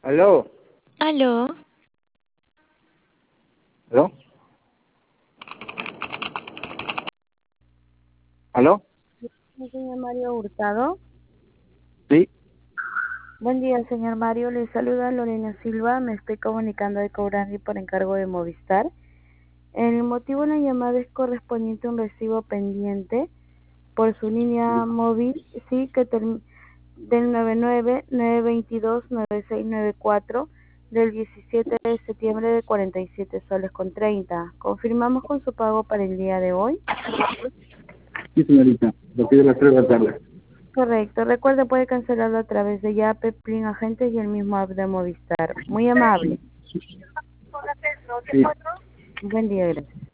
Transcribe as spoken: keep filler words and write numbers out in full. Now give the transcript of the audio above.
Aló, Aló, aló, aló, Sí, señor Mario Hurtado. sí, Buen día, señor Mario. Le saluda Lorena Silva. Me estoy comunicando de Cobrandi por encargo de Movistar. El motivo de la llamada es correspondiente a un recibo pendiente por su línea móvil, sí, que term- del nueve nueve nueve dos dos nueve seis nueve cuatro del diecisiete de septiembre de cuarenta y siete soles con treinta. Confirmamos con su pago para el día de hoy. sí, señorita, lo pido a las tres de la tarde. Correcto. Recuerde, puede cancelarlo a través de Yape, Plin Agentes y el mismo app de Movistar. Muy amable. Sí. Buen día, gracias.